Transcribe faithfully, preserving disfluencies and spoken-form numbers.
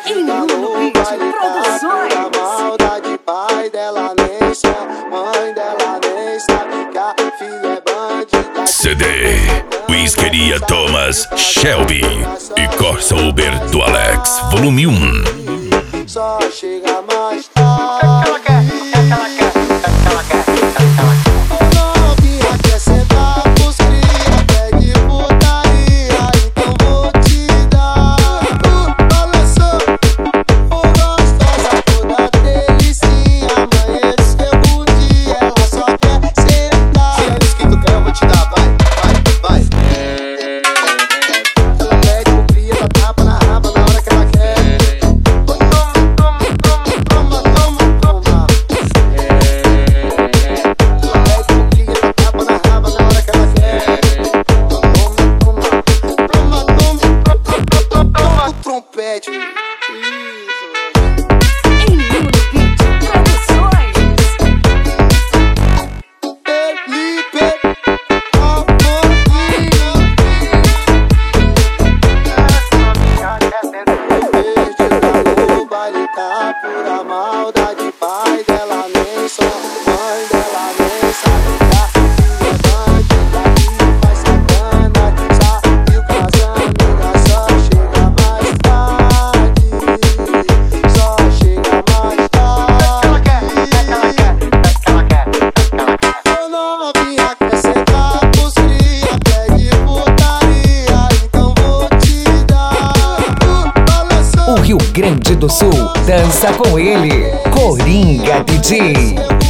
Em Nuno Beat Produções. A maldade, pai dela nem sabe, mãe dela nem sabe que a filha é bandida. C D Whiskeria Thomas, Shelby e Corsa Uber do Alex, volume um. Só chega mais tarde. O que ela quer? O que ela quer? O que ela quer? O que ela quer? Novinha quer sentar pros cria, pede putaria, então vou te dar. Balançou, o gostosa toda delicinha. Amanheceu o dia, ela só quer sentar. Se é isso que tu quer, eu vou te dar, vai, vai, vai. Ela pede o cria, dá tapa na raba na hora que ela quer. Trompete. Em Nuno Beat Produções. Felipe, amorzinho. O baile tá pura maldade, pai dela nem só, mãe dela nem sabe. A filha é bandida que faz sacanagem, saiu com as amigas, só chega mais tarde, só chega mais tarde. O que ela quer? O que ela quer? O que ela quer? Ô novinha quer sentar pros cria, pede putaria, então vou te dar. Balançou. O Rio Grande do Sul dança com ele, Coringa D J.